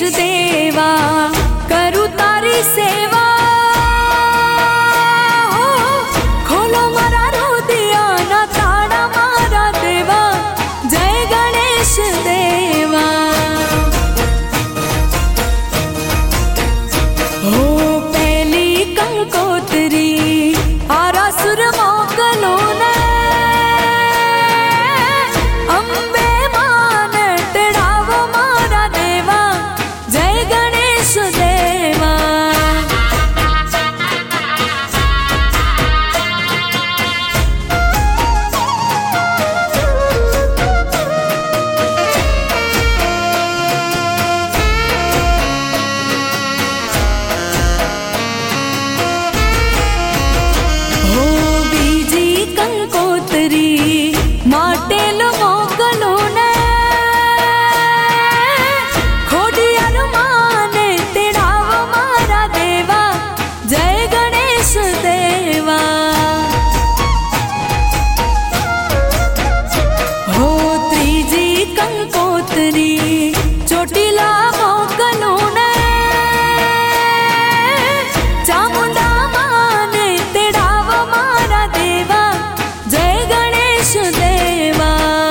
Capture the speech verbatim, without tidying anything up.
देवा करूँ तारी सेवा। हो खोलो मारा रोदिया ना ताड़ा मारा देवा, जय गणेश देवा। हो पहली कंकोतरी आरासुर मोकलो ने, अंबे मान टेढ़ावो मारा देवा, जय गणेश देवा। हो बीजी कंकोतरी माटेल मोकलो ने, खोडियार माने तेड़ावो मारा देवा, जय गणेश देवा। हो त्रीजी कंकोतरी चोटीला